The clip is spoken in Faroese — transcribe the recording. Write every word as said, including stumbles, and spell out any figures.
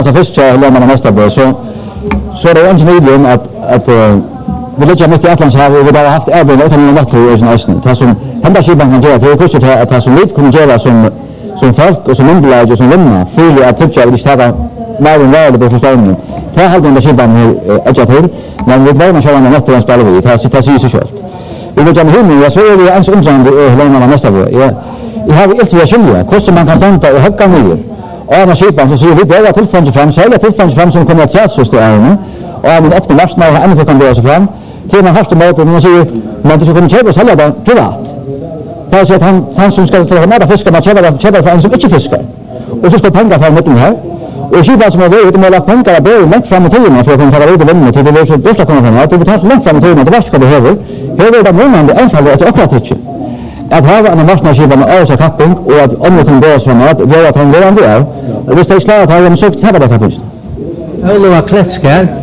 alltså först så lämnar man nästa bör så så är det inte nödvändigt att att uh, vi lägger mycket i Atlantshavet och vi har haft även åt en natt och ösnen. Det som händer skipan kan göra det är kostet att det som lite kunde göra som som folk och som underlag och som lämna för att tycka att det ska vara en värde på systemet. Det har den skipan är jag till men vi var man själva natt och spelar vi det sitter sig så självt. Vi vill gärna hinna jag så är det ens undrande lämnar nästa bör. Jag jag har inte jag känner kostar man kan sänta och hacka ner. Och när skipan så ser vi bara tillfället fram så hela tillfället fram som kommer att sätta så ställen och även öppna marknaden och ändå kan det så fram till man första mötet man säger man inte så kommer köpa sälja det privat. Det är så att han han som ska ta med fiskar man köper köper för en som inte fiskar. Och så ska pengar fram mitten här. Och skipan som har varit med att pengar är bara långt fram i tiden för att kunna ta ut och vinna till det är så dåligt komma fram att du betalar långt fram i tiden det var ska behöver. Här är det månande anfallet att akkurat inte. Att ha en marknadsskipan och så kapping och att om det kan gå så att göra att han går ändå. Och hvis det är klart att han har sökt tabba det kapitlet. Olof Kletskär